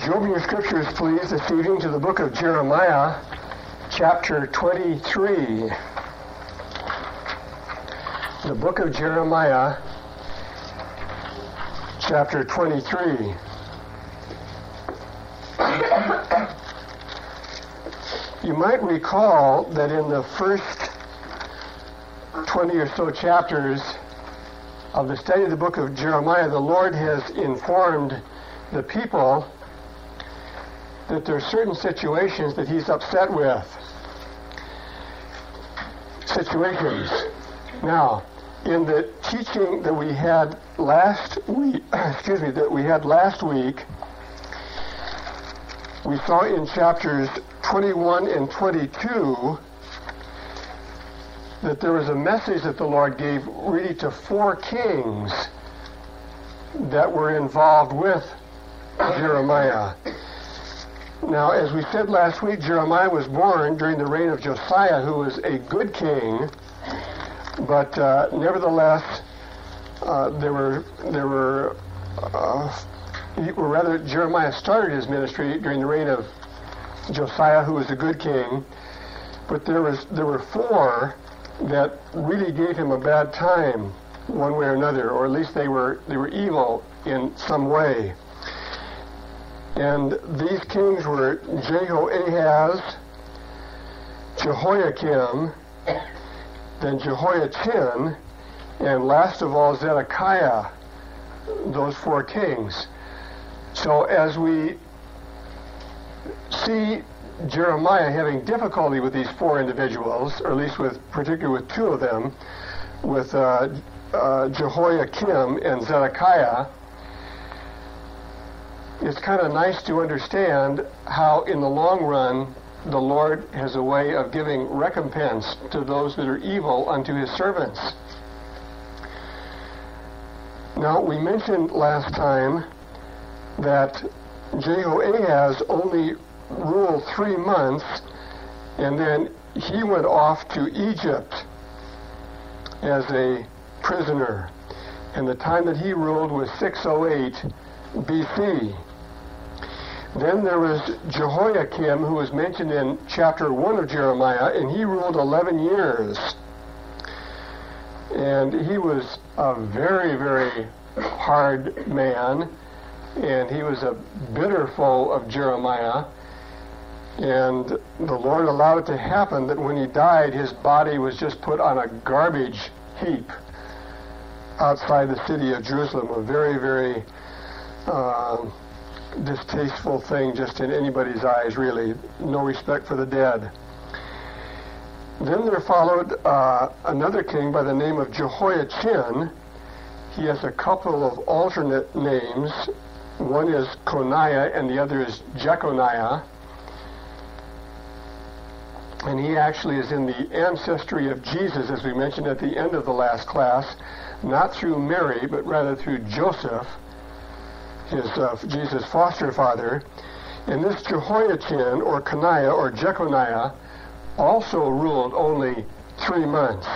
you open your scriptures, please, this evening to the book of Jeremiah, chapter 23. The book of Jeremiah, chapter 23. You might recall that in the first 20 or so chapters of the study of the book of Jeremiah, the Lord has informed the people that there are certain situations that he's upset with. Situations. Now, in the teaching that we had last week, we saw in chapters 21 and 22 that there was a message that the Lord gave really to 4 kings that were involved with Jeremiah. Now, as we said last week, Jeremiah was born during the reign of Josiah, who was a good king, but nevertheless, Jeremiah started his ministry during the reign of Josiah, who was a good king, but there were 4 that really gave him a bad time, one way or another, or at least they were evil in some way. And these kings were Jehoahaz, Jehoiakim, then Jehoiachin, and last of all Zedekiah, those 4 kings. So as we see Jeremiah having difficulty with these 4 individuals, or at least particularly with 2 of them, with Jehoiakim and Zedekiah, it's kind of nice to understand how in the long run the Lord has a way of giving recompense to those that are evil unto his servants. Now, we mentioned last time that Jehoahaz only ruled 3 months, and then he went off to Egypt as a prisoner. And the time that he ruled was 608 BC. Then there was Jehoiakim, who was mentioned in chapter 1 of Jeremiah, and he ruled 11 years. And he was a very, very hard man, and he was a bitter foe of Jeremiah. And the Lord allowed it to happen that when he died, his body was just put on a garbage heap outside the city of Jerusalem. A very, very distasteful thing just in anybody's eyes, really. No respect for the dead. Then there followed another king by the name of Jehoiachin. He has a couple of alternate names. One is Coniah and the other is Jeconiah. And he actually is in the ancestry of Jesus, as we mentioned at the end of the last class, not through Mary, but rather through Joseph, his Jesus' foster father. And this Jehoiachin, or Coniah, or Jeconiah, also ruled only 3 months.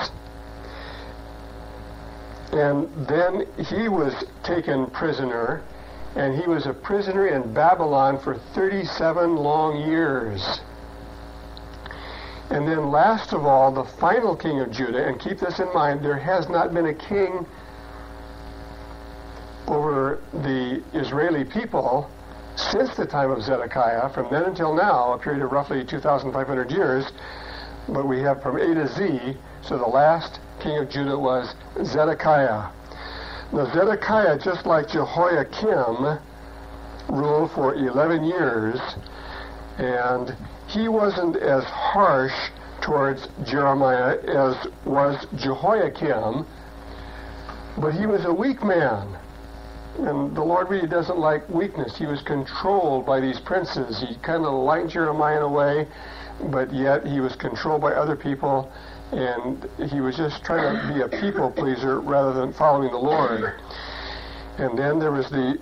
And then he was taken prisoner, and he was a prisoner in Babylon for 37 long years. And then last of all, the final king of Judah, and keep this in mind, there has not been a king over the Israeli people since the time of Zedekiah, from then until now, a period of roughly 2,500 years, but we have from A to Z, so the last king of Judah was Zedekiah. Now Zedekiah, just like Jehoiakim, ruled for 11 years, and he wasn't as harsh towards Jeremiah as was Jehoiakim, but he was a weak man. And the Lord really doesn't like weakness. He was controlled by these princes. He kind of liked Jeremiah in a way, but yet he was controlled by other people, and he was just trying to be a people pleaser rather than following the Lord. And then there was the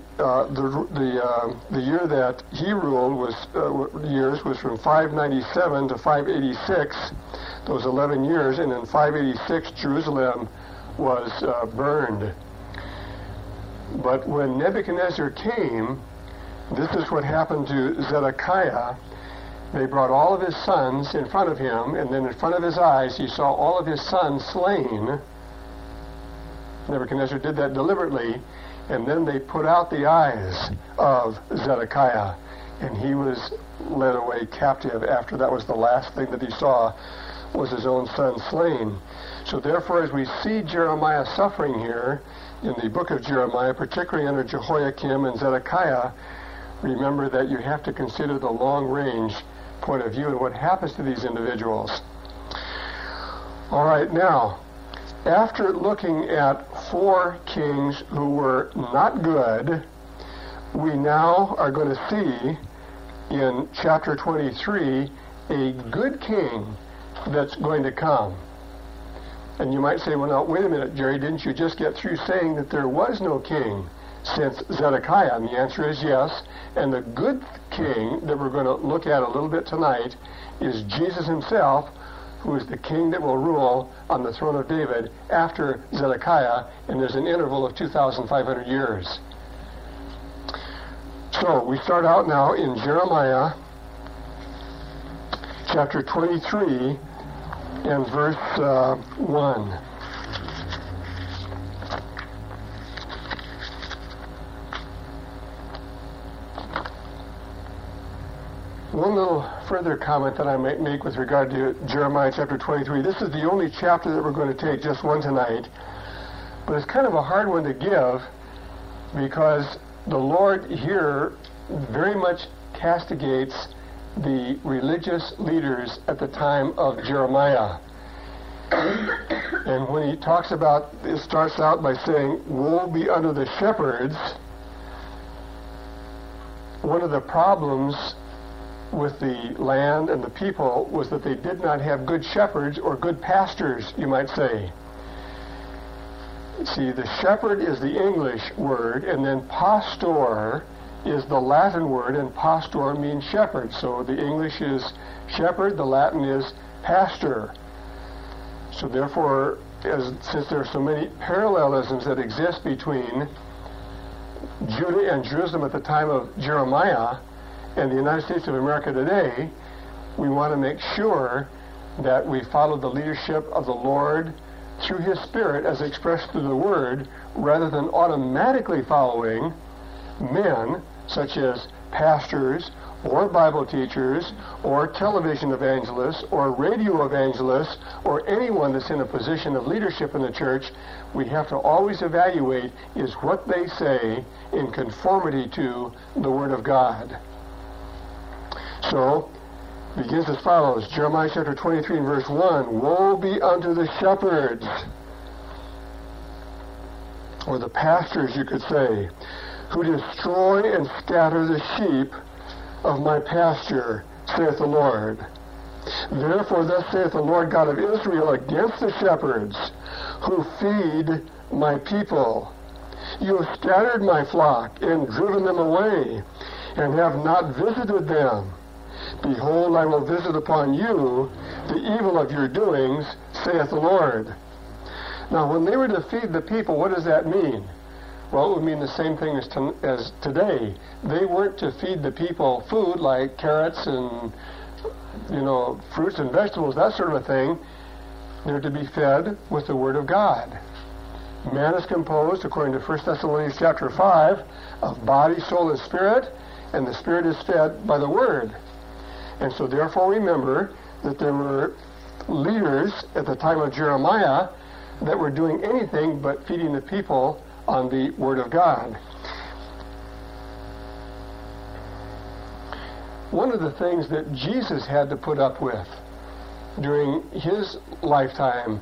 year that he ruled was from 597 to 586, those 11 years, and in 586 Jerusalem was burned. But when Nebuchadnezzar came, This is what happened to Zedekiah. They brought all of his sons in front of him, and then in front of his eyes he saw all of his sons slain. Nebuchadnezzar did that deliberately, and then they put out the eyes of Zedekiah, and he was led away captive after that was the last thing that he saw was his own son slain. So therefore, as we see Jeremiah suffering here in the book of Jeremiah, particularly under Jehoiakim and Zedekiah, remember that you have to consider the long-range point of view and what happens to these individuals. All right, now, after looking at 4 kings who were not good, we now are going to see in chapter 23 a good king that's going to come. And you might say, well, now, wait a minute, Jerry, didn't you just get through saying that there was no king since Zedekiah? And the answer is yes. And the good king that we're going to look at a little bit tonight is Jesus himself, who is the king that will rule on the throne of David after Zedekiah, and there's an interval of 2,500 years. So we start out now in Jeremiah chapter 23 and verse 1. One little further comment that I might make with regard to Jeremiah chapter 23. This is the only chapter that we're going to take, just one tonight. But it's kind of a hard one to give because the Lord here very much castigates the religious leaders at the time of Jeremiah. And when he talks about, it starts out by saying, woe be unto the shepherds. One of the problems with the land and the people was that they did not have good shepherds or good pastors, you might say. See, the shepherd is the English word, and then pastor is the Latin word, and pastor means shepherd. So the English is shepherd, the Latin is pastor. So therefore, since there are so many parallelisms that exist between Judah and Jerusalem at the time of Jeremiah and the United States of America today, we want to make sure that we follow the leadership of the Lord through his Spirit as expressed through the Word, rather than automatically following men such as pastors or Bible teachers or television evangelists or radio evangelists or anyone that's in a position of leadership in the church. We have to always evaluate, is what they say in conformity to the Word of God. So, it begins as follows. Jeremiah chapter 23 and verse 1. Woe be unto the shepherds, or the pastors, you could say, who destroy and scatter the sheep of my pasture, saith the Lord. Therefore thus saith the Lord God of Israel against the shepherds who feed my people. You have scattered my flock and driven them away, and have not visited them. Behold, I will visit upon you the evil of your doings, saith the Lord. Now, when they were to feed the people, what does that mean? Well, it would mean the same thing as today. They weren't to feed the people food like carrots and, fruits and vegetables, that sort of a thing. They're to be fed with the Word of God. Man is composed, according to 1 Thessalonians chapter 5, of body, soul, and spirit, and the spirit is fed by the Word. And so therefore remember that there were leaders at the time of Jeremiah that were doing anything but feeding the people on the Word of God. One of the things that Jesus had to put up with during his lifetime,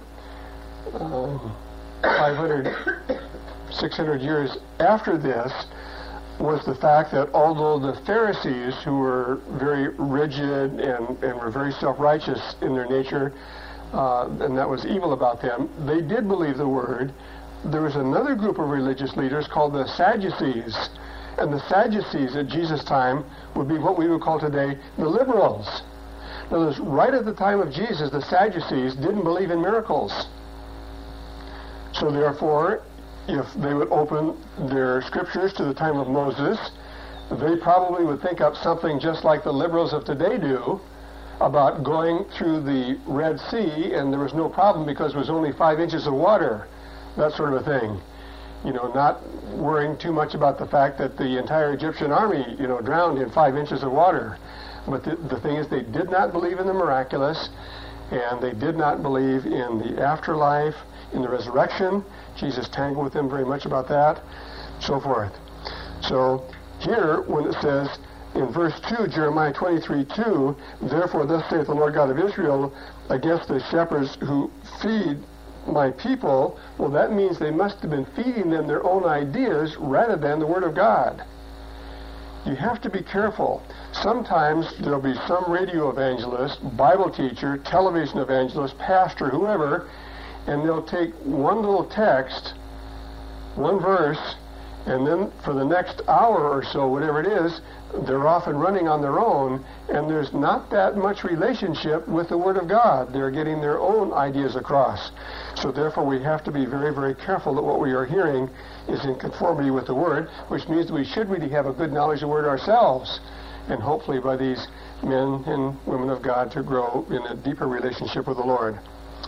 500, 600 years after this, was the fact that although the Pharisees, who were very rigid and were very self-righteous in their nature, and that was evil about them, they did believe the Word. There was another group of religious leaders called the Sadducees. And the Sadducees at Jesus' time would be what we would call today the liberals. Now, right at the time of Jesus, the Sadducees didn't believe in miracles. So therefore, if they would open their scriptures to the time of Moses, they probably would think up something just like the liberals of today do about going through the Red Sea, and there was no problem because it was only 5 inches of water, that sort of a thing. Not worrying too much about the fact that the entire Egyptian army, drowned in 5 inches of water. But the thing is, they did not believe in the miraculous, and they did not believe in the afterlife, in the resurrection. Jesus tangled with them very much about that, so forth. So here, when it says in verse 2, Jeremiah 23:2, therefore thus saith the Lord God of Israel against the shepherds who feed my people, well, that means they must have been feeding them their own ideas rather than the Word of God. You have to be careful. Sometimes there'll be some radio evangelist, Bible teacher, television evangelist, pastor, whoever, and they'll take one little text, one verse, and then for the next hour or so, whatever it is, they're off and running on their own, and there's not that much relationship with the Word of God. They're getting their own ideas across. So therefore we have to be very, very careful that what we are hearing is in conformity with the Word, which means that we should really have a good knowledge of the Word ourselves, and hopefully by these men and women of God to grow in a deeper relationship with the Lord.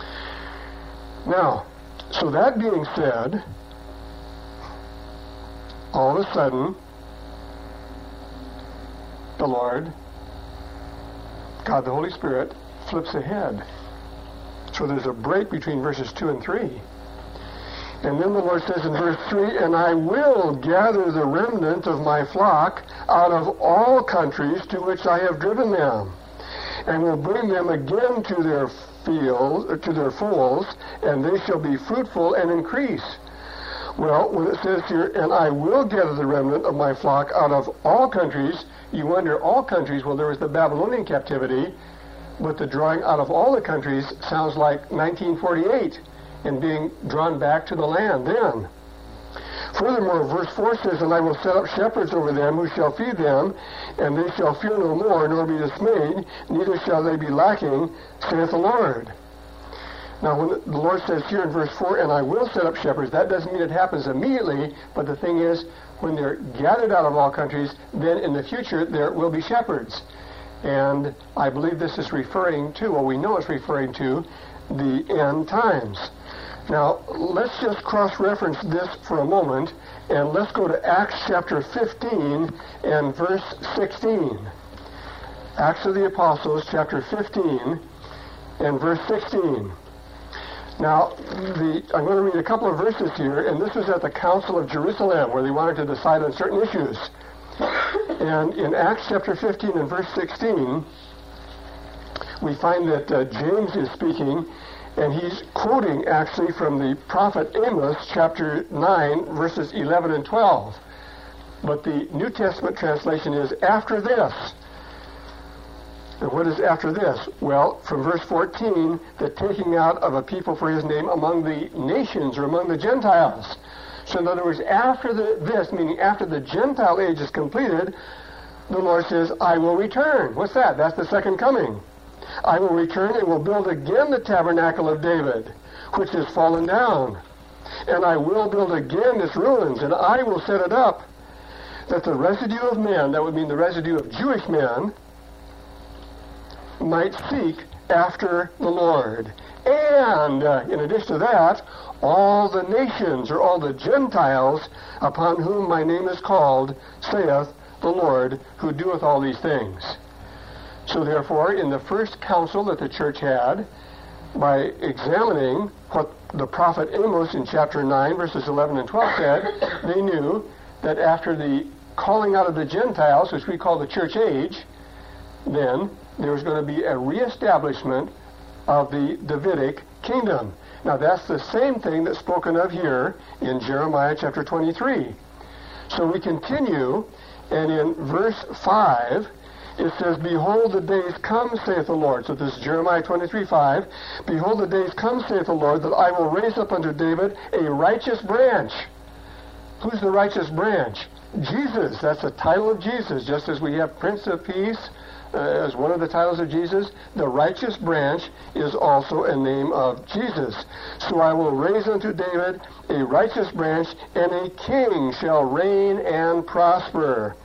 Now, so that being said, all of a sudden, the Lord, God the Holy Spirit, flips ahead. So there's a break between verses 2 and 3. And then the Lord says in verse 3, and I will gather the remnant of my flock out of all countries to which I have driven them, and will bring them again to their fields, to their folds, and they shall be fruitful and increase. Well, when it says here, and I will gather the remnant of my flock out of all countries, you wonder, all countries, well, there was the Babylonian captivity, but the drawing out of all the countries sounds like 1948 and being drawn back to the land then. Furthermore, verse 4 says, and I will set up shepherds over them who shall feed them, and they shall fear no more, nor be dismayed, neither shall they be lacking, saith the Lord. Now, when the Lord says here in verse 4, and I will set up shepherds, that doesn't mean it happens immediately, but the thing is, when they're gathered out of all countries, then in the future there will be shepherds. And I believe this is referring to, well, we know it's referring to the end times. Now, let's just cross-reference this for a moment, and let's go to Acts chapter 15 and verse 16. Acts of the Apostles, chapter 15 and verse 16. Now, I'm going to read a couple of verses here, and this was at the Council of Jerusalem, where they wanted to decide on certain issues. And in Acts chapter 15 and verse 16, we find that James is speaking, and he's quoting actually from the prophet Amos, chapter 9, verses 11 and 12. But the New Testament translation is, after this. And what is after this? Well, from verse 14, the taking out of a people for his name among the nations or among the Gentiles. So in other words, after this, meaning after the Gentile age is completed, the Lord says, I will return. What's that? That's the second coming. I will return and will build again the tabernacle of David, which is fallen down. And I will build again its ruins, and I will set it up, that the residue of men, that would mean the residue of Jewish men, might seek after the Lord. And in addition to that, all the nations or all the Gentiles upon whom my name is called, saith the Lord, who doeth all these things. So therefore, in the first council that the church had, by examining what the prophet Amos in chapter 9, verses 11 and 12 said, they knew that after the calling out of the Gentiles, which we call the church age, then there was going to be a reestablishment of the Davidic kingdom. Now that's the same thing that's spoken of here in Jeremiah chapter 23. So we continue, and in verse 5, it says, Behold, the days come, saith the Lord. So this is Jeremiah 23:5. Behold, the days come, saith the Lord, that I will raise up unto David a righteous branch. Who's the righteous branch? Jesus. That's the title of Jesus. Just as we have Prince of Peace as one of the titles of Jesus, the righteous branch is also a name of Jesus. So I will raise unto David a righteous branch, and a king shall reign and prosper.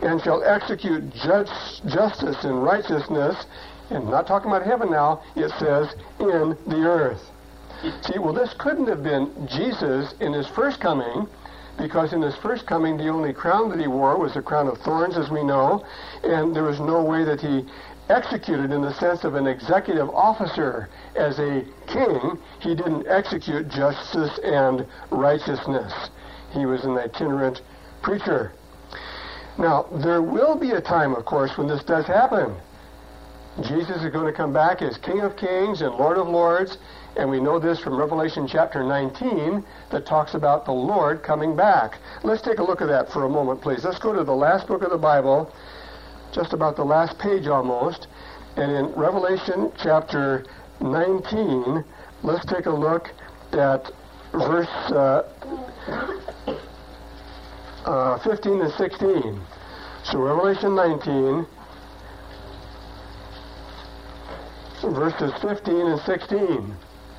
and shall execute justice and righteousness, and not talking about heaven now, it says, in the earth. See, well, this couldn't have been Jesus in his first coming, because in his first coming, the only crown that he wore was a crown of thorns, as we know, and there was no way that he executed in the sense of an executive officer. As a king, he didn't execute justice and righteousness. He was an itinerant preacher. Now, there will be a time, of course, when this does happen. Jesus is going to come back as King of Kings and Lord of Lords, and we know this from Revelation chapter 19 that talks about the Lord coming back. Let's take a look at that for a moment, please. Let's go to the last book of the Bible, just about the last page almost, and in Revelation chapter 19, let's take a look at verse 15 and 16. So Revelation 19, verses 15 and 16.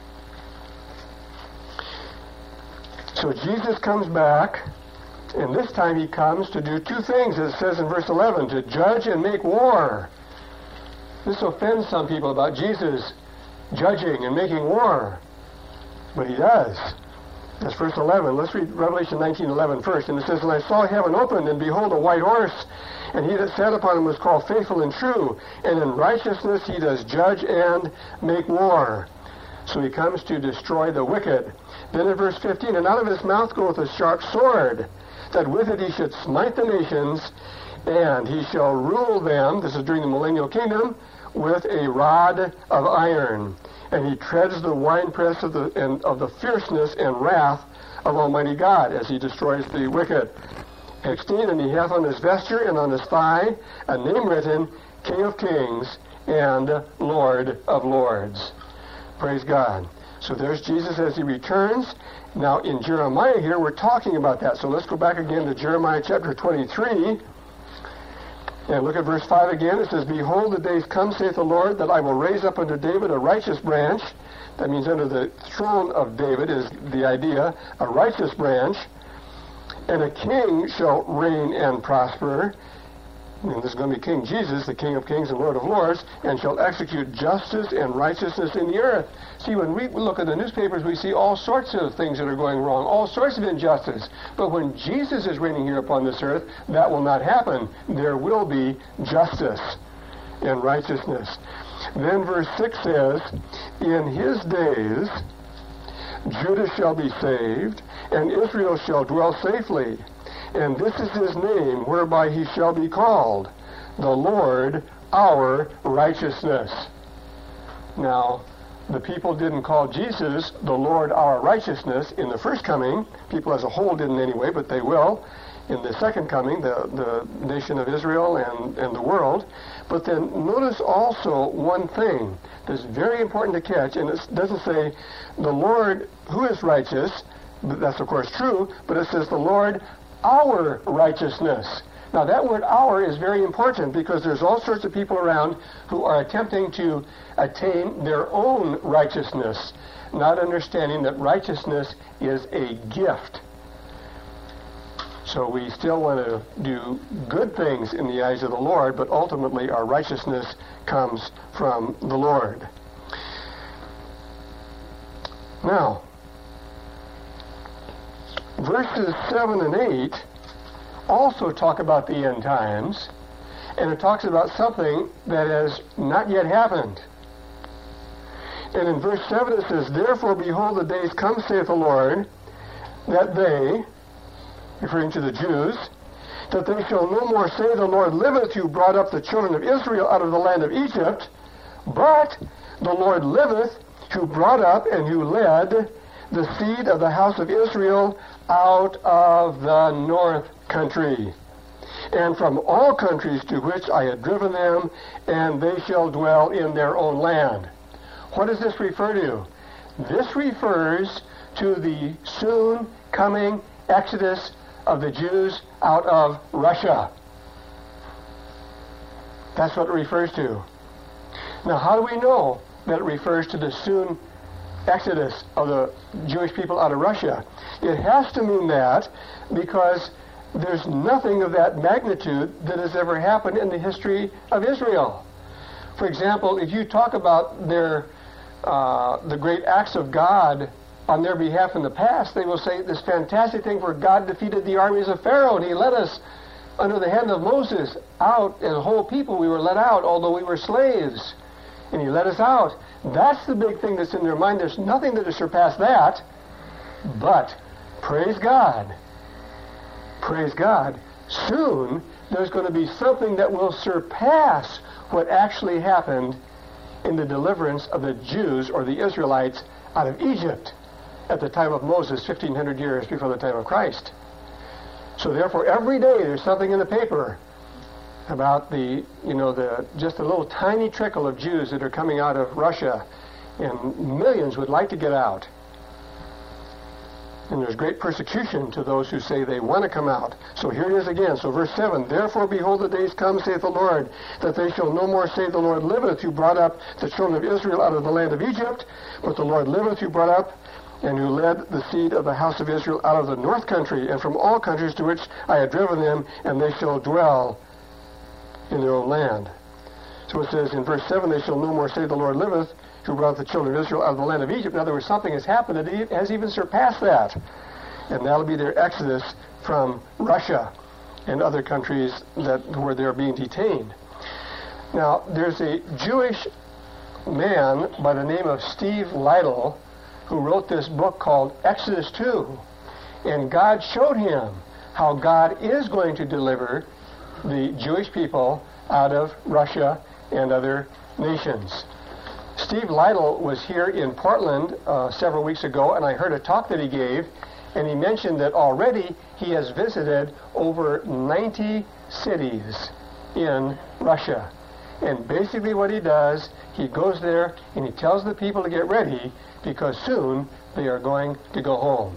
So Jesus comes back, and this time he comes to do two things, as it says in verse 11, to judge and make war. This offends some people about Jesus judging and making war, but he does. That's verse 11. Let's read Revelation 19:11 first. And it says, "And I saw heaven opened, and behold, a white horse, and he that sat upon him was called Faithful and True, and in righteousness he does judge and make war." So he comes to destroy the wicked. Then in verse 15, "And out of his mouth goeth a sharp sword, that with it he should smite the nations, and he shall rule them," this is during the millennial kingdom, "with a rod of iron. And he treads the winepress of the fierceness and wrath of Almighty God," as he destroys the wicked. 16, "And he hath on his vesture and on his thigh a name written, King of Kings and Lord of Lords." Praise God. So there's Jesus as he returns. Now in Jeremiah here, we're talking about that. So let's go back again to Jeremiah chapter 23. And look at verse 5 again. It says, "Behold, the days come, saith the Lord, that I will raise up unto David a righteous branch." That means under the throne of David is the idea, a righteous branch. "And a king shall reign and prosper." And this is going to be King Jesus, the King of Kings and Lord of Lords, "and shall execute justice and righteousness in the earth." See, when we look at the newspapers, we see all sorts of things that are going wrong, all sorts of injustice. But when Jesus is reigning here upon this earth, that will not happen. There will be justice and righteousness. Then verse 6 says, "In his days Judah shall be saved, and Israel shall dwell safely. And this is his name, whereby he shall be called, the Lord our righteousness." Now, the people didn't call Jesus the Lord our righteousness in the first coming. People as a whole didn't anyway, but they will in the second coming, the nation of Israel and the world. But then notice also one thing that's very important to catch, and it doesn't say the Lord who is righteous. That's of course true, but it says the Lord our righteousness. Now that word "our" is very important, because there's all sorts of people around who are attempting to attain their own righteousness, not understanding that righteousness is a gift. So we still want to do good things in the eyes of the Lord, but ultimately our righteousness comes from the Lord. Now, verses 7 and 8 also talk about the end times, and it talks about something that has not yet happened. And in verse 7 it says, "Therefore, behold, the days come, saith the Lord, that they," referring to the Jews, "that they shall no more say, the Lord liveth, who brought up the children of Israel out of the land of Egypt, but the Lord liveth, who brought up and who led the seed of the house of Israel out of the north country, and from all countries to which I had driven them, and they shall dwell in their own land." What does this refer to? This refers to the soon coming exodus of the Jews out of Russia. That's what it refers to. Now, how do we know that it refers to the soon exodus of the Jewish people out of Russia? It has to mean that because there's nothing of that magnitude that has ever happened in the history of Israel. For example, if you talk about the great acts of God on their behalf in the past, they will say this fantastic thing where God defeated the armies of Pharaoh and he led us under the hand of Moses out as a whole people. We were let out, although we were slaves, and he led us out. That's the big thing that's in their mind. There's nothing that has surpassed that. But praise God, soon there's going to be something that will surpass what actually happened in the deliverance of the Jews or the Israelites out of Egypt at the time of Moses, 1,500 years before the time of Christ. So therefore, every day there's something in the paper about just a little tiny trickle of Jews that are coming out of Russia, and millions would like to get out. And there's great persecution to those who say they want to come out. So here it is again. So verse 7, therefore behold, the days come, saith the Lord, that they shall no more say, the Lord liveth, who brought up the children of Israel out of the land of Egypt, but the Lord liveth, who brought up and who led the seed of the house of Israel out of the north country, and from all countries to which I had driven them, and they shall dwell in their own land. So it says in verse 7, they shall no more say, the Lord liveth, who brought the children of Israel out of the land of Egypt. In other words, something has happened that has even surpassed that. And that'll be their exodus from Russia and other countries where they're being detained. Now, there's a Jewish man by the name of Steve Lytle who wrote this book called Exodus 2. And God showed him how God is going to deliver the Jewish people out of Russia and other nations. Steve Lytle was here in Portland several weeks ago, and I heard a talk that he gave, and he mentioned that already he has visited over 90 cities in Russia. And basically what he does, he goes there and he tells the people to get ready because soon they are going to go home.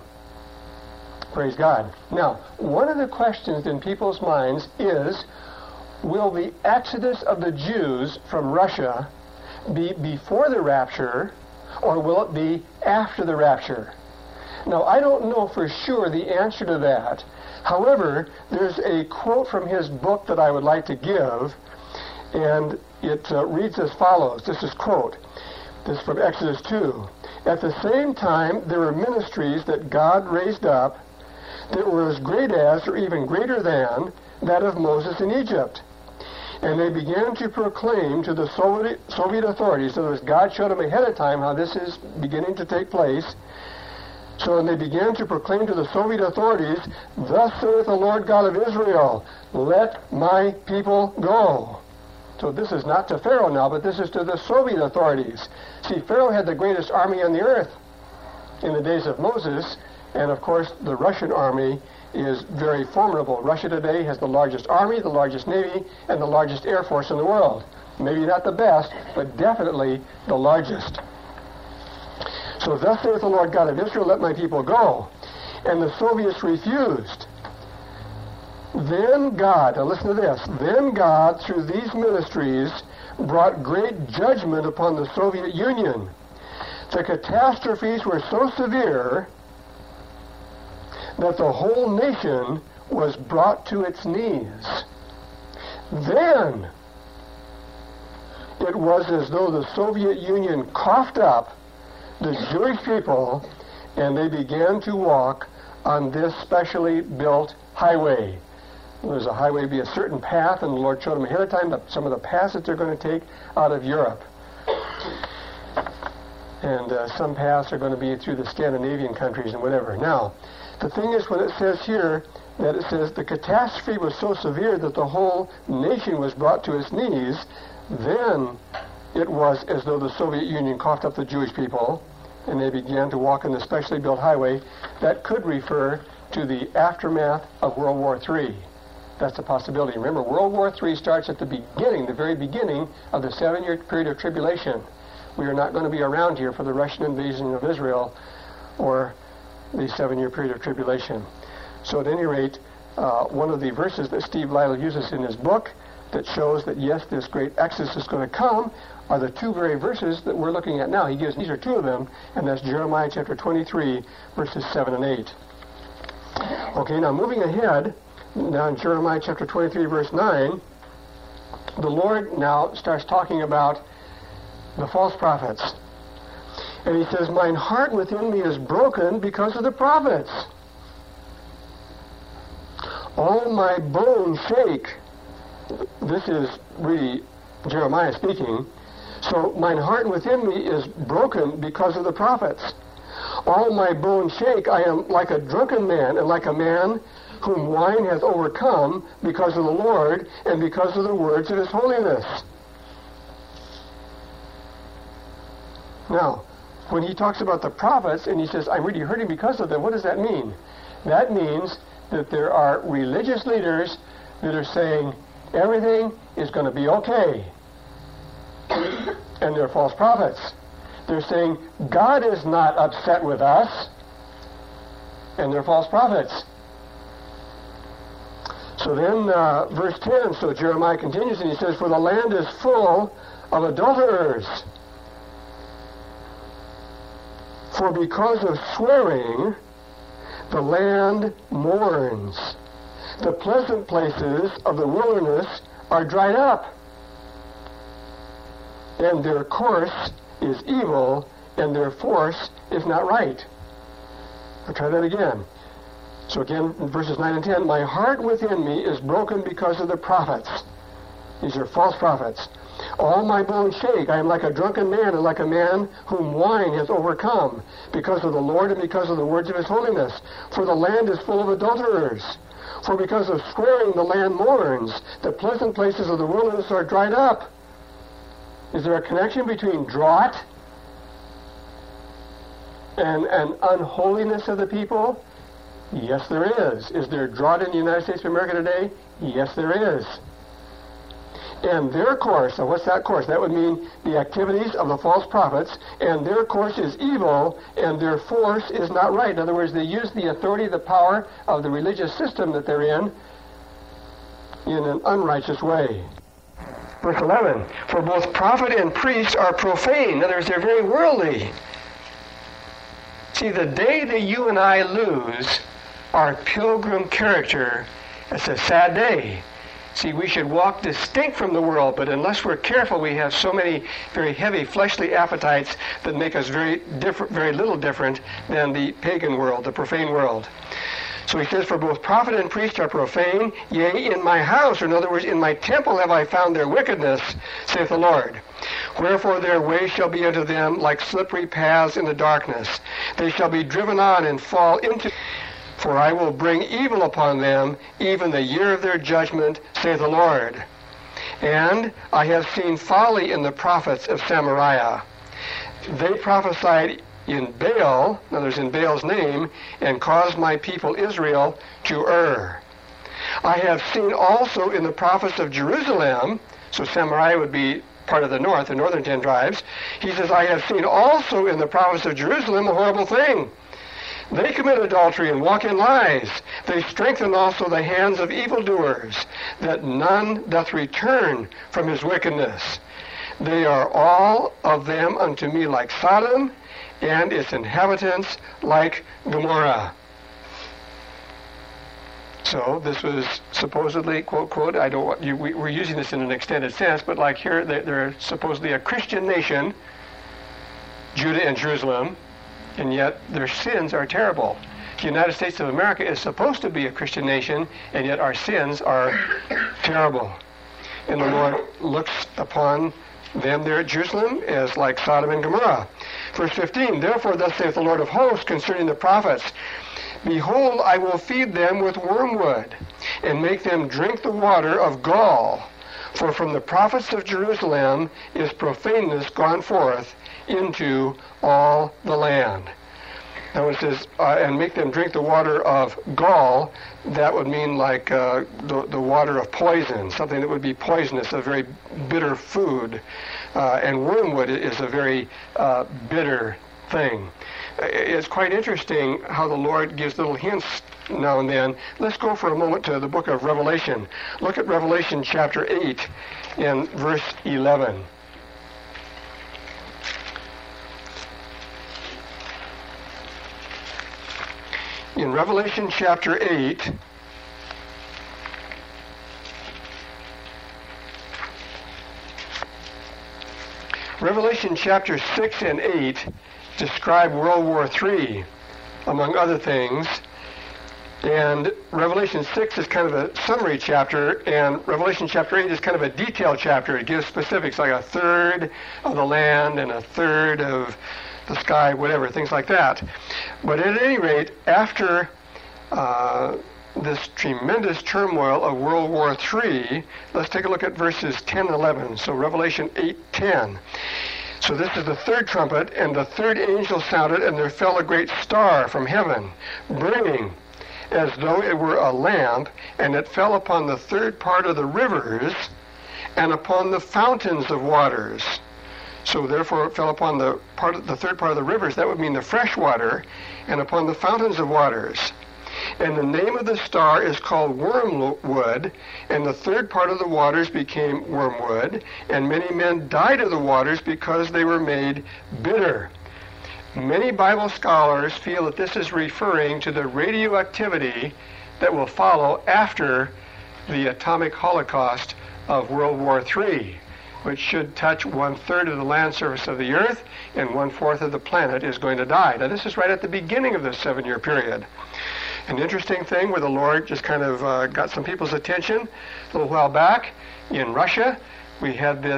Praise God. Now, one of the questions in people's minds is, will the exodus of the Jews from Russia be before the rapture, or will it be after the rapture? Now, I don't know for sure the answer to that. However, there's a quote from his book that I would like to give, and it reads as follows. This is quote. This is from Exodus 2. At the same time, there were ministries that God raised up that were as great as, or even greater than, that of Moses in Egypt. And they began to proclaim to the Soviet authorities, so as God showed them ahead of time how this is beginning to take place. So when they began to proclaim to the Soviet authorities, thus saith the Lord God of Israel, let my people go. So this is not to Pharaoh now, but this is to the Soviet authorities. See, Pharaoh had the greatest army on the earth in the days of Moses, and of course the Russian army is very formidable. Russia today has the largest army, the largest navy, and the largest air force in the world. Maybe not the best, but definitely the largest. So thus saith the Lord God of Israel, let my people go. And the Soviets refused. Then God, now listen to this, then God, through these ministries, brought great judgment upon the Soviet Union. The catastrophes were so severe that the whole nation was brought to its knees. Then it was as though the Soviet Union coughed up the Jewish people, and they began to walk on this specially built highway. There's a highway, be a certain path, and the Lord showed them ahead of time some of the paths that they're going to take out of Europe. And some paths are going to be through the Scandinavian countries and whatever. Now, the thing is, when it says here that it says the catastrophe was so severe that the whole nation was brought to its knees, then it was as though the Soviet Union coughed up the Jewish people, and they began to walk in the specially built highway. That could refer to the aftermath of World War III. That's a possibility. Remember, World War III starts at the beginning, the very beginning of the 7-year period of tribulation. We are not going to be around here for the Russian invasion of Israel or the 7-year period of tribulation. So at any rate, one of the verses that Steve Lytle uses in his book that shows that, yes, this great exodus is going to come are the two very verses that we're looking at now. He gives, these are two of them, and that's Jeremiah chapter 23, verses 7 and 8. Okay, now moving ahead, Now in Jeremiah chapter 23, verse 9, the Lord now starts talking about the false prophets. And he says, mine heart within me is broken because of the prophets. All my bones shake. This is really Jeremiah speaking. So mine heart within me is broken because of the prophets. All my bones shake. I am like a drunken man, and like a man whom wine hath overcome, because of the Lord and because of the words of his holiness. Now, when he talks about the prophets and he says, I'm really hurting because of them, what does that mean? That means that there are religious leaders that are saying everything is going to be okay. And they're false prophets. They're saying God is not upset with us. And they're false prophets. So then, verse 10, so Jeremiah continues and he says, for the land is full of adulterers. For because of swearing, the land mourns. The pleasant places of the wilderness are dried up. And their course is evil, and their force is not right. I'll try that again. So again, in verses 9 and 10, my heart within me is broken because of the prophets. These are false prophets. All my bones shake. I am like a drunken man, and like a man whom wine has overcome, because of the Lord and because of the words of his holiness. For the land is full of adulterers. For because of swearing the land mourns. The pleasant places of the wilderness are dried up. Is there a connection between drought and unholiness of the people? Yes, there is. Is there drought in the United States of America today? Yes, there is. And their course, so what's that course? That would mean the activities of the false prophets, and their course is evil, and their force is not right. In other words, they use the authority, the power of the religious system that they're in an unrighteous way. Verse 11, for both prophet and priest are profane. In other words, they're very worldly. See, the day that you and I lose our pilgrim character, it's a sad day. See, we should walk distinct from the world, but unless we're careful, we have so many very heavy fleshly appetites that make us very little different than the pagan world, the profane world. So he says, for both prophet and priest are profane, yea, in my house, or in other words, in my temple have I found their wickedness, saith the Lord. Wherefore their way shall be unto them like slippery paths in the darkness. They shall be driven on and fall into... For I will bring evil upon them, even the year of their judgment, saith the Lord. And I have seen folly in the prophets of Samaria. They prophesied in Baal, in other words, in Baal's name, and caused my people Israel to err. I have seen also in the prophets of Jerusalem, so Samaria would be part of the north, the northern 10 tribes. He says, I have seen also in the prophets of Jerusalem a horrible thing. They commit adultery and walk in lies. They strengthen also the hands of evildoers, that none doth return from his wickedness. They are all of them unto me like Sodom, and its inhabitants like Gomorrah. So this was supposedly, quote, quote, we're using this in an extended sense, but like here, they're supposedly a Christian nation, Judah and Jerusalem, and yet their sins are terrible. The United States of America is supposed to be a Christian nation, and yet our sins are terrible. And the Lord looks upon them there at Jerusalem as like Sodom and Gomorrah. Verse 15, therefore thus saith the Lord of hosts concerning the prophets, behold, I will feed them with wormwood, and make them drink the water of gall. For from the prophets of Jerusalem is profaneness gone forth into all the land. Now it says, and make them drink the water of gall. That would mean like the water of poison, something that would be poisonous, a very bitter food. And wormwood is a very bitter thing. It's quite interesting how the Lord gives little hints now and then. Let's go for a moment to the book of Revelation. Look at Revelation chapter 8 in verse 11. In Revelation chapter 8, Revelation chapter 6 and 8 describe World War III, among other things. And Revelation 6 is kind of a summary chapter, and Revelation chapter 8 is kind of a detailed chapter. It gives specifics, like a third of the land and a third of the sky, whatever, things like that. But at any rate, after this tremendous turmoil of World War III, let's take a look at verses 10 and 11. So Revelation 8:10. So this is the third trumpet, and the third angel sounded, and there fell a great star from heaven, burning as though it were a lamp, and it fell upon the third part of the rivers and upon the fountains of waters. So therefore it fell upon the third part of the rivers, that would mean the fresh water, and upon the fountains of waters. And the name of the star is called Wormwood, and the third part of the waters became wormwood, and many men died of the waters because they were made bitter. Many Bible scholars feel that this is referring to the radioactivity that will follow after the atomic holocaust of World War III, which should touch 1/3 of the land surface of the earth, and 1/4 of the planet is going to die. Now this is right at the beginning of this 7-year period. An interesting thing where the Lord just kind of got some people's attention a little while back in Russia. We had this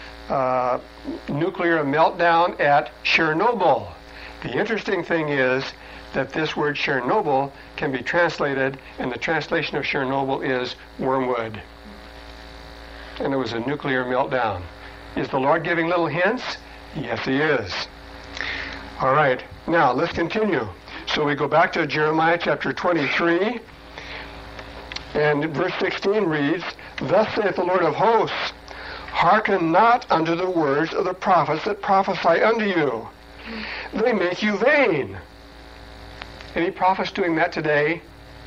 nuclear meltdown at Chernobyl. The interesting thing is that this word Chernobyl can be translated, and the translation of Chernobyl is wormwood. And it was a nuclear meltdown. Is the Lord giving little hints? Yes, he is. All right, now let's continue. So we go back to Jeremiah chapter 23, and verse 16 reads, Thus saith the Lord of hosts, Hearken not unto the words of the prophets that prophesy unto you. They make you vain. Any prophets doing that today?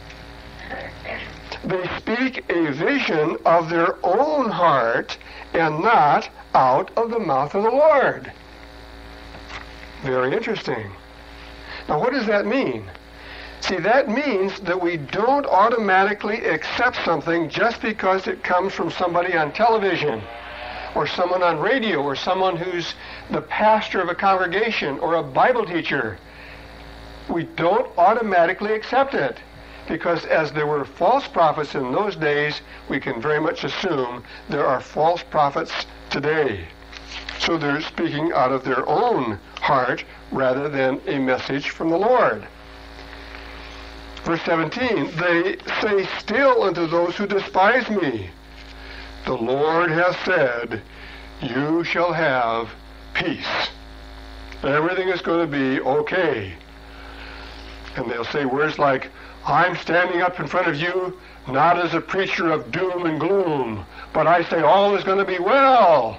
They speak a vision of their own heart, and not out of the mouth of the Lord. Very interesting. Now, what does that mean? See, that means that we don't automatically accept something just because it comes from somebody on television, or someone on radio, or someone who's the pastor of a congregation, or a Bible teacher. We don't automatically accept it, because as there were false prophets in those days, we can very much assume there are false prophets today. So they're speaking out of their own heart rather than a message from the Lord. Verse 17, They say still unto those who despise me, The Lord hath said, You shall have peace. Everything is going to be okay. And they'll say words like, I'm standing up in front of you not as a preacher of doom and gloom, but I say all is going to be well.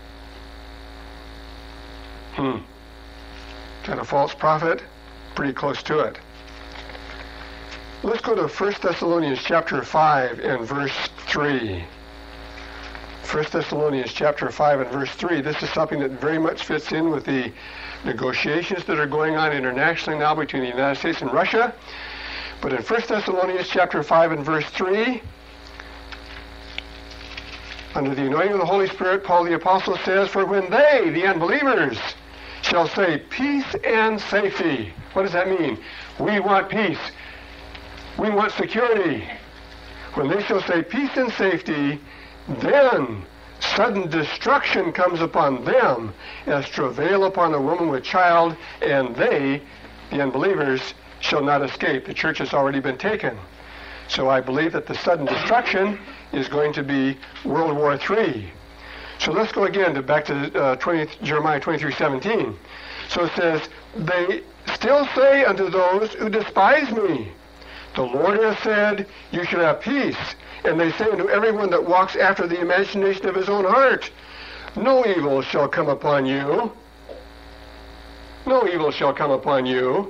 Is that a false prophet? Pretty close to it. Let's go to 1 Thessalonians chapter 5 and verse 3. 1 Thessalonians chapter 5 and verse 3. This is something that very much fits in with the negotiations that are going on internationally now between the United States and Russia. But in 1 Thessalonians chapter 5 and verse 3, under the anointing of the Holy Spirit, Paul the Apostle says, For when they, the unbelievers, shall say peace and safety. What does that mean? We want peace. We want security. When they shall say peace and safety, then sudden destruction comes upon them as travail upon a woman with child, and they, the unbelievers, shall not escape. The church has already been taken. So I believe that the sudden destruction is going to be World War III. So let's go again back to Jeremiah 23:17. So it says, They still say unto those who despise me, The Lord has said, You shall have peace. And they say unto everyone that walks after the imagination of his own heart, No evil shall come upon you. No evil shall come upon you.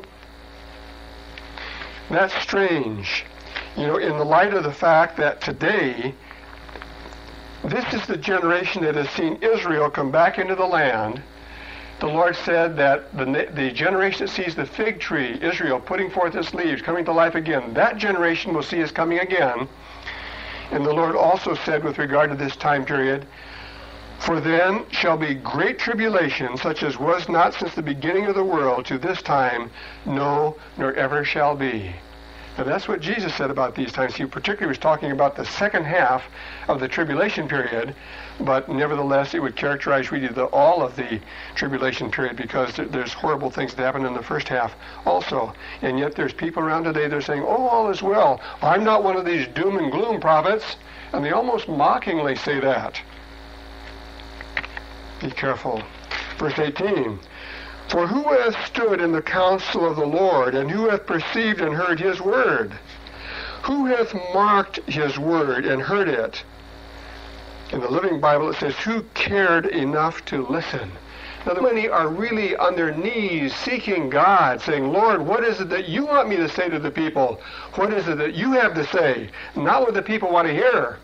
That's strange. You know, in the light of the fact that today, this is the generation that has seen Israel come back into the land. The Lord said that the generation that sees the fig tree, Israel, putting forth its leaves, coming to life again, that generation will see us coming again. And the Lord also said with regard to this time period, For then shall be great tribulation, such as was not since the beginning of the world to this time, no, nor ever shall be. Now that's what Jesus said about these times. He particularly was talking about the second half of the tribulation period, but nevertheless it would characterize really all of the tribulation period, because there's horrible things that happen in the first half also. And yet there's people around today that are saying, oh, all is well. I'm not one of these doom and gloom prophets. And they almost mockingly say that. Be careful. Verse 18. For who hath stood in the counsel of the Lord, and who hath perceived and heard his word? Who hath marked his word and heard it? In the Living Bible it says, who cared enough to listen? Now, many are really on their knees seeking God, saying, Lord, what is it that you want me to say to the people? What is it that you have to say? Not what the people want to hear.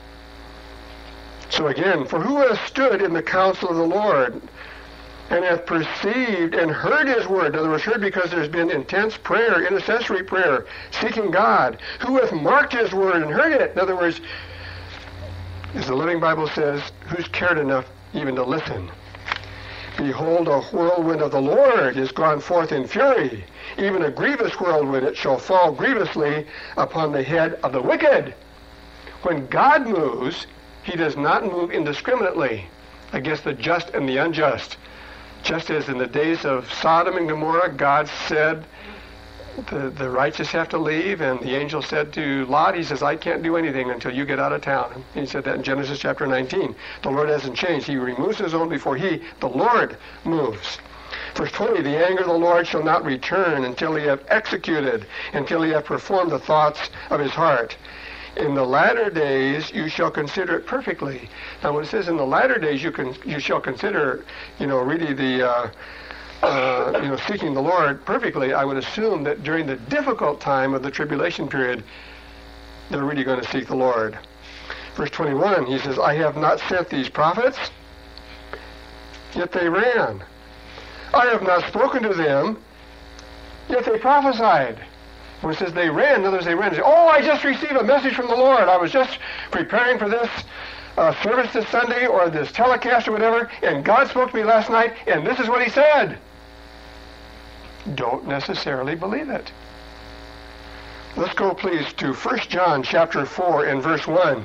So again, for who hath stood in the counsel of the Lord, and hath perceived and heard his word? In other words, heard because there's been intense prayer, intercessory prayer, seeking God. Who hath marked his word and heard it? In other words, as the Living Bible says, who's cared enough even to listen? Behold, a whirlwind of the Lord is gone forth in fury. Even a grievous whirlwind, it shall fall grievously upon the head of the wicked. When God moves, he does not move indiscriminately against the just and the unjust. Just as in the days of Sodom and Gomorrah, God said the righteous have to leave, and the angel said to Lot, he says, I can't do anything until you get out of town. And he said that in Genesis chapter 19. The Lord hasn't changed. He removes his own before the Lord, moves. Verse 20, the anger of the Lord shall not return until he have executed, until he have performed the thoughts of his heart. In the latter days you shall consider it perfectly. Now when it says in the latter days you shall consider, really the seeking the Lord perfectly, I would assume that during the difficult time of the tribulation period, they're really going to seek the Lord. Verse 21, he says, I have not sent these prophets, yet they ran. I have not spoken to them, yet they prophesied. When it says they ran, in other words, they ran. They say, oh, I just received a message from the Lord. I was just preparing for this service this Sunday or this telecast or whatever, and God spoke to me last night, and this is what he said. Don't necessarily believe it. Let's go, please, to 1 John chapter 4 and verse 1.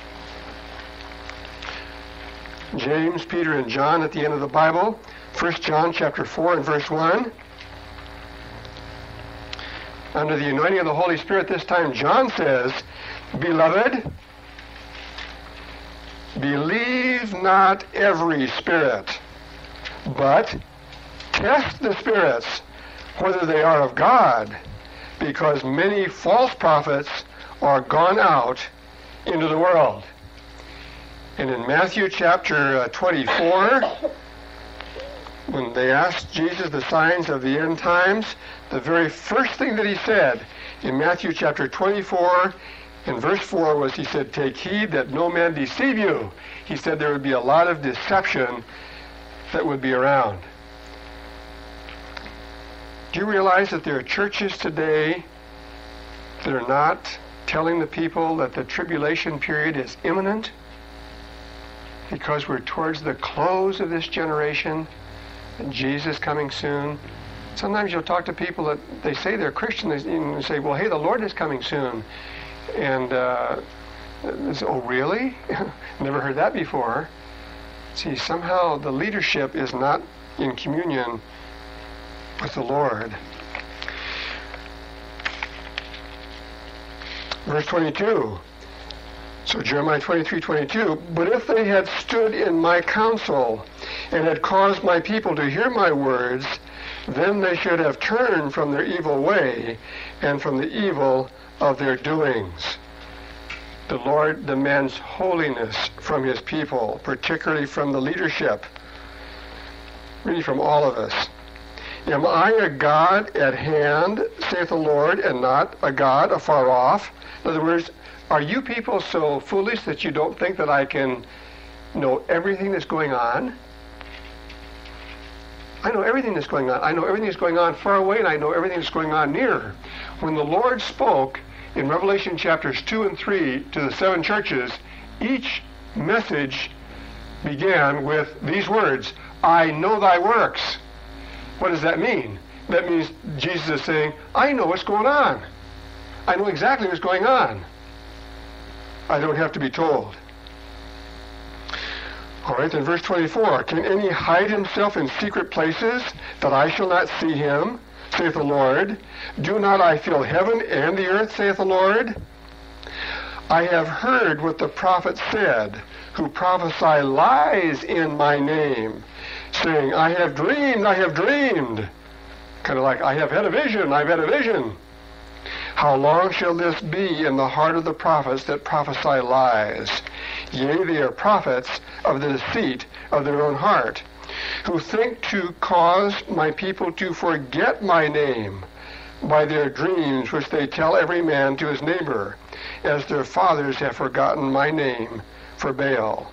James, Peter, and John at the end of the Bible. 1 John chapter 4 and verse 1. Under the anointing of the Holy Spirit this time, John says, Beloved, believe not every spirit, but test the spirits, whether they are of God, because many false prophets are gone out into the world. And in Matthew chapter 24, when they asked Jesus the signs of the end times, the very first thing that he said in Matthew chapter 24 in verse 4 was, he said, take heed that no man deceive you. He said there would be a lot of deception that would be around. Do you realize that there are churches today that are not telling the people that the tribulation period is imminent because we're towards the close of this generation and Jesus coming soon? Sometimes you'll talk to people that they say they're Christian and they say, well, hey, the Lord is coming soon. And they say, oh, really? Never heard that before. See, somehow the leadership is not in communion with the Lord. Verse 22. So Jeremiah 23:22. But if they had stood in my counsel and had caused my people to hear my words, then they should have turned from their evil way and from the evil of their doings. The Lord demands holiness from his people, particularly from the leadership, really from all of us. Am I a God at hand, saith the Lord, and not a God afar off? In other words, are you people so foolish that you don't think that I can know everything that's going on? I know everything that's going on. I know everything that's going on far away, and I know everything that's going on near. When the Lord spoke in Revelation chapters 2 and 3 to the 7 churches, each message began with these words, I know thy works. What does that mean? That means Jesus is saying, I know what's going on. I know exactly what's going on. I don't have to be told. All right, then verse 24, can any hide himself in secret places that I shall not see him, saith the Lord? Do not I fill heaven and the earth, saith the Lord? I have heard what the prophets said, who prophesy lies in my name, saying, I have dreamed, I have dreamed. Kind of like, I have had a vision, I've had a vision. How long shall this be in the heart of the prophets that prophesy lies? Yea, they are prophets of the deceit of their own heart, who think to cause my people to forget my name by their dreams which they tell every man to his neighbor, as their fathers have forgotten my name for Baal.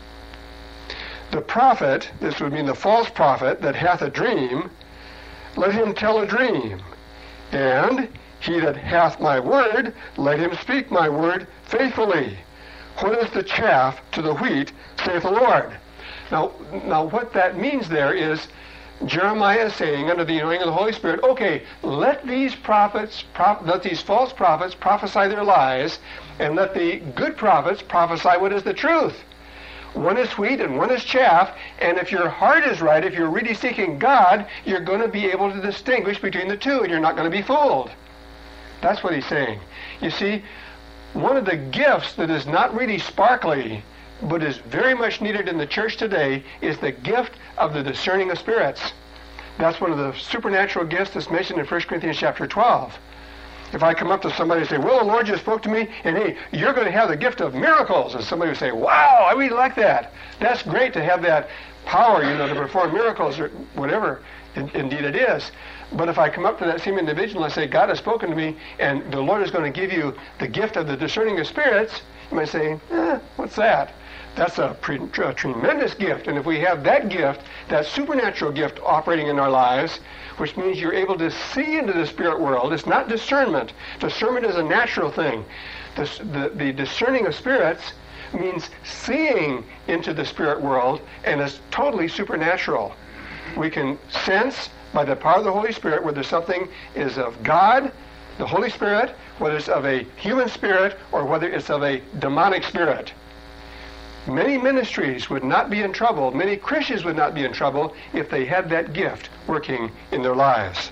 The prophet, this would mean the false prophet that hath a dream, let him tell a dream, and he that hath my word, let him speak my word faithfully. What is the chaff to the wheat, saith the Lord? Now what that means there is Jeremiah is saying under the anointing of the Holy Spirit, okay, let these prophets, let these false prophets prophesy their lies, and let the good prophets prophesy what is the truth. One is wheat and one is chaff, and if your heart is right, if you're really seeking God, you're going to be able to distinguish between the two, and you're not going to be fooled. That's what he's saying. You see, one of the gifts that is not really sparkly, but is very much needed in the church today, is the gift of the discerning of spirits. That's one of the supernatural gifts that's mentioned in 1 Corinthians chapter 12. If I come up to somebody and say, well, the Lord just spoke to me, and hey, you're going to have the gift of miracles, and somebody would say, wow, I really like that. That's great to have that power, to perform miracles or whatever. Indeed it is. But if I come up to that same individual and I say, God has spoken to me, and the Lord is going to give you the gift of the discerning of spirits, you might say, what's that? That's a tremendous gift. And if we have that gift, that supernatural gift operating in our lives, which means you're able to see into the spirit world, it's not discernment. Discernment is a natural thing. The discerning of spirits means seeing into the spirit world, and is totally supernatural. We can sense by the power of the Holy Spirit whether something is of God, the Holy Spirit, whether it's of a human spirit, or whether it's of a demonic spirit. Many ministries would not be in trouble, many Christians would not be in trouble if they had that gift working in their lives.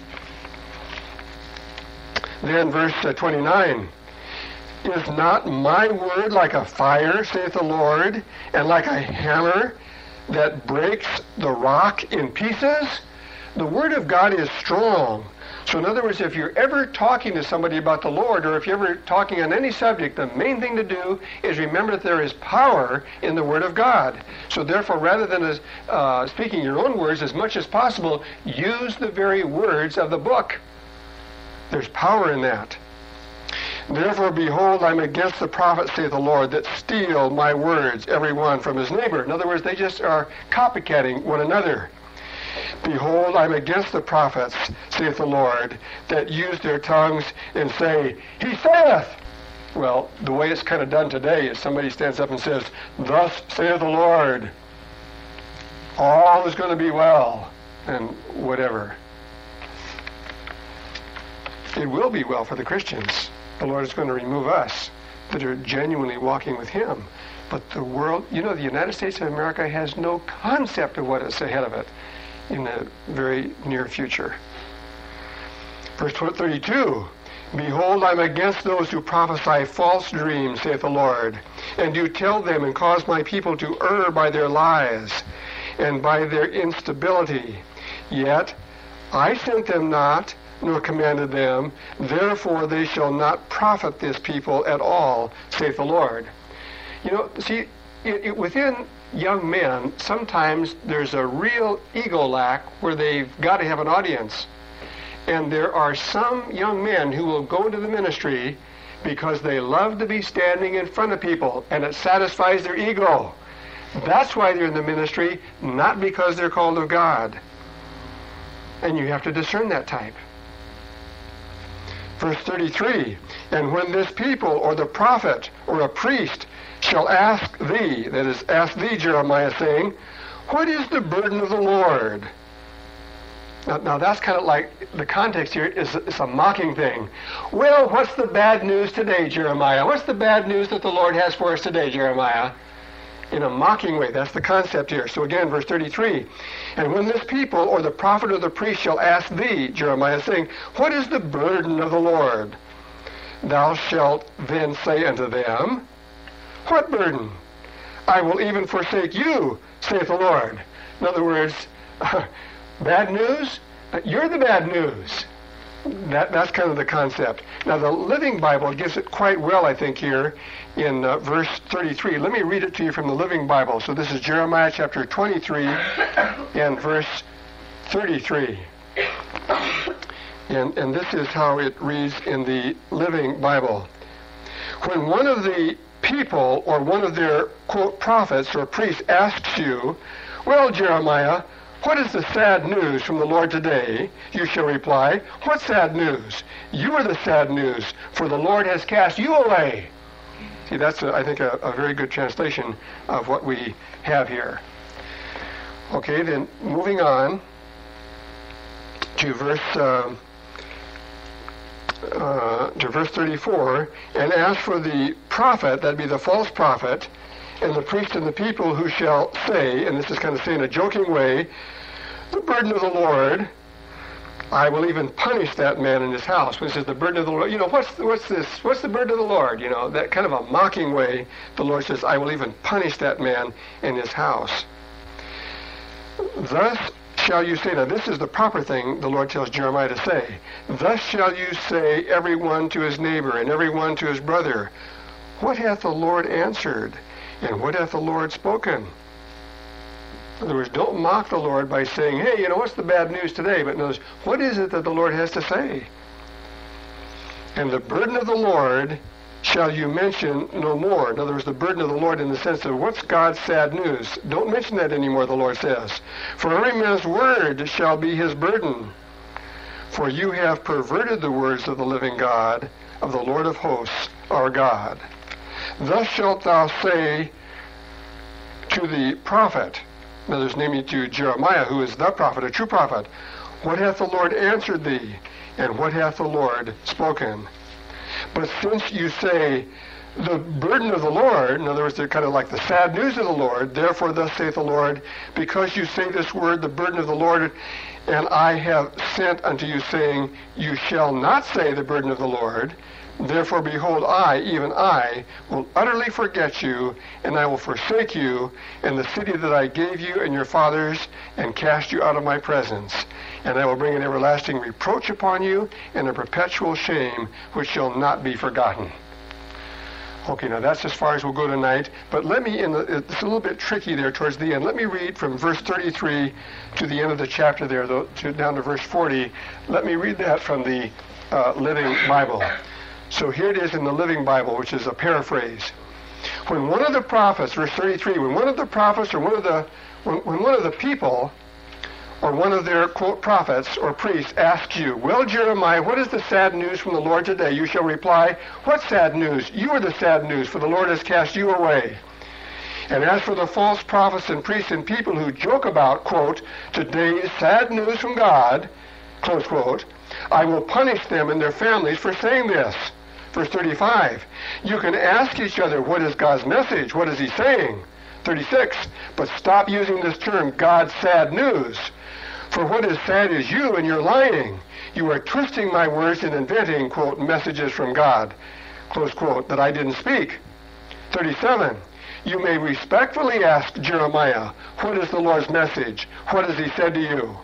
Then verse 29, is not my word like a fire, saith the Lord, and like a hammer that breaks the rock in pieces? The word of God is strong. So in other words, if you're ever talking to somebody about the Lord, or if you're ever talking on any subject, the main thing to do is remember that there is power in the Word of God. So therefore, rather than speaking your own words, as much as possible, use the very words of the book. There's power in that. Therefore, behold, I'm against the prophets, saith the Lord, that steal my words, every one from his neighbor. In other words, they just are copycatting one another. Behold, I'm against the prophets, saith the Lord, that use their tongues and say, He saith. Well, the way it's kind of done today is somebody stands up and says, Thus saith the Lord. All is going to be well, and whatever. It will be well for the Christians. The Lord is going to remove us that are genuinely walking with Him. But the world, the United States of America has no concept of what is ahead of it in the very near future. Verse 32, Behold, I'm against those who prophesy false dreams, saith the Lord, and do tell them and cause my people to err by their lies and by their instability. Yet I sent them not, nor commanded them, therefore they shall not profit this people at all, saith the Lord. See, within young men, sometimes there's a real ego lack where they've got to have an audience. And there are some young men who will go into the ministry because they love to be standing in front of people, and it satisfies their ego. That's why they're in the ministry, not because they're called of God. And you have to discern that type. Verse 33, And when this people, or the prophet, or a priest, shall ask thee, that is, ask thee, Jeremiah, saying, what is the burden of the Lord? Now that's kind of like, the context here is it's a mocking thing. Well, what's the bad news today, Jeremiah? What's the bad news that the Lord has for us today, Jeremiah? In a mocking way. That's the concept here. So again, verse 33. And when this people, or the prophet or the priest, shall ask thee, Jeremiah, saying, what is the burden of the Lord? Thou shalt then say unto them, what burden? I will even forsake you, saith the Lord. In other words, bad news? You're the bad news. That's kind of the concept. Now, the Living Bible gives it quite well, I think, here in verse 33. Let me read it to you from the Living Bible. So this is Jeremiah chapter 23 and verse 33. And this is how it reads in the Living Bible. When one of the people or one of their, quote, prophets or priests asks you, well, Jeremiah, what is the sad news from the Lord today? You shall reply, what sad news? You are the sad news, for the Lord has cast you away. See, that's, I think, a very good translation of what we have here. Okay, then moving on to verse 34, and as for the prophet, that'd be the false prophet, and the priest and the people who shall say, and this is kind of saying in a joking way, the burden of the Lord, I will even punish that man in his house. When it says the burden of the Lord, what's this? What's the burden of the Lord? That kind of a mocking way, the Lord says, I will even punish that man in his house. Thus shall you say, now this is the proper thing the Lord tells Jeremiah to say, thus shall you say, every one to his neighbor and every one to his brother, what hath the Lord answered, and what hath the Lord spoken? In other words, don't mock the Lord by saying, hey, what's the bad news today? But notice, what is it that the Lord has to say? And the burden of the Lord shall you mention no more. In other words, the burden of the Lord in the sense of what's God's sad news? Don't mention that anymore, the Lord says. For every man's word shall be his burden. For you have perverted the words of the living God, of the Lord of hosts, our God. Thus shalt thou say to the prophet, in other words, namely to Jeremiah, who is the prophet, a true prophet, what hath the Lord answered thee, and what hath the Lord spoken? But since you say, the burden of the Lord, in other words, they're kind of like the sad news of the Lord, therefore thus saith the Lord, because you say this word, the burden of the Lord, and I have sent unto you, saying, you shall not say the burden of the Lord, therefore, behold, I, even I, will utterly forget you, and I will forsake you, and the city that I gave you and your fathers, and cast you out of my presence. And I will bring an everlasting reproach upon you, and a perpetual shame, which shall not be forgotten. Okay, now that's as far as we'll go tonight, but let me, it's a little bit tricky there towards the end. Let me read from verse 33 to the end of the chapter there, down to verse 40. Let me read that from the Living Bible. So here it is in the Living Bible, which is a paraphrase. When one of the prophets, verse 33, when one of the prophets or when one of the people or one of their, quote, prophets or priests asks you, well, Jeremiah, what is the sad news from the Lord today? You shall reply, what sad news? You are the sad news, for the Lord has cast you away. And as for the false prophets and priests and people who joke about, quote, today's sad news from God, close quote, I will punish them and their families for saying this. Verse 35, you can ask each other, what is God's message? What is he saying? 36, but stop using this term, God's sad news. For what is sad is you, and you're lying. You are twisting my words and inventing, quote, messages from God, close quote, that I didn't speak. 37, you may respectfully ask Jeremiah, what is the Lord's message? What has he said to you?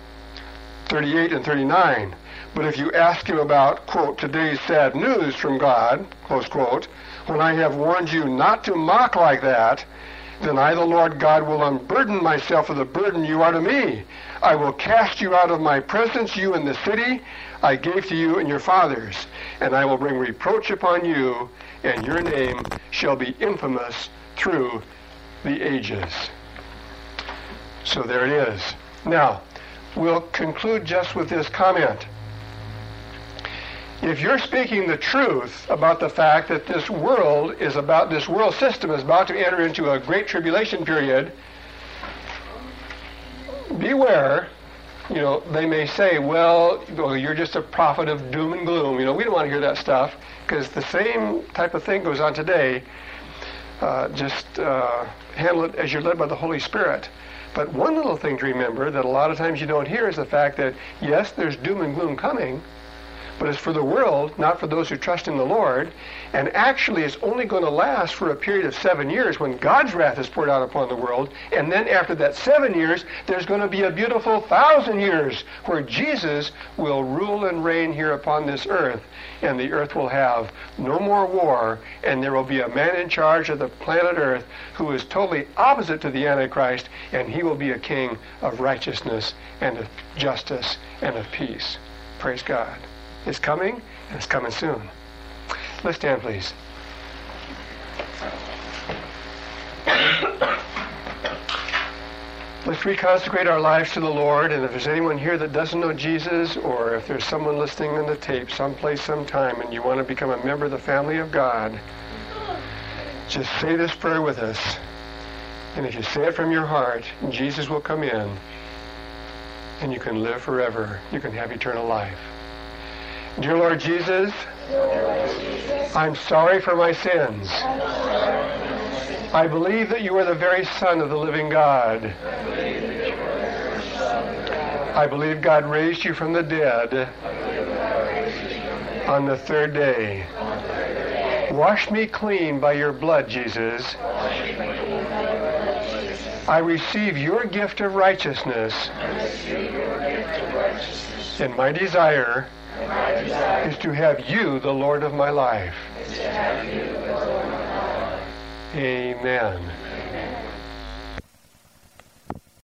38 and 39, but if you ask him about, quote, today's sad news from God, close quote, when I have warned you not to mock like that, then I, the Lord God, will unburden myself of the burden you are to me. I will cast you out of my presence, you and the city I gave to you and your fathers, and I will bring reproach upon you, and your name shall be infamous through the ages. So there it is. Now, we'll conclude just with this comment. If you're speaking the truth about the fact that this world system is about to enter into a great tribulation period, beware. They may say, well, you're just a prophet of doom and gloom. We don't want to hear that stuff, because the same type of thing goes on today. Just handle it as you're led by the Holy Spirit. But one little thing to remember that a lot of times you don't hear is the fact that, yes, there's doom and gloom coming, but it's for the world, not for those who trust in the Lord. And actually, it's only going to last for a period of 7 years when God's wrath is poured out upon the world. And then after that 7 years, there's going to be a beautiful 1,000 years where Jesus will rule and reign here upon this earth. And the earth will have no more war. And there will be a man in charge of the planet Earth who is totally opposite to the Antichrist. And he will be a king of righteousness and of justice and of peace. Praise God. It's coming, and it's coming soon. Let's stand, please. Let's reconsecrate our lives to the Lord, and if there's anyone here that doesn't know Jesus, or if there's someone listening on the tape someplace, sometime, and you want to become a member of the family of God, just say this prayer with us. And if you say it from your heart, Jesus will come in, and you can live forever. You can have eternal life. Dear Lord Jesus, I'm sorry for my sins. I believe that you are the very Son of the living God. I believe God raised you from the dead on the third day. Wash me clean by your blood, Jesus. I receive your gift of righteousness. And my desire is to have you the Lord of my life. Amen.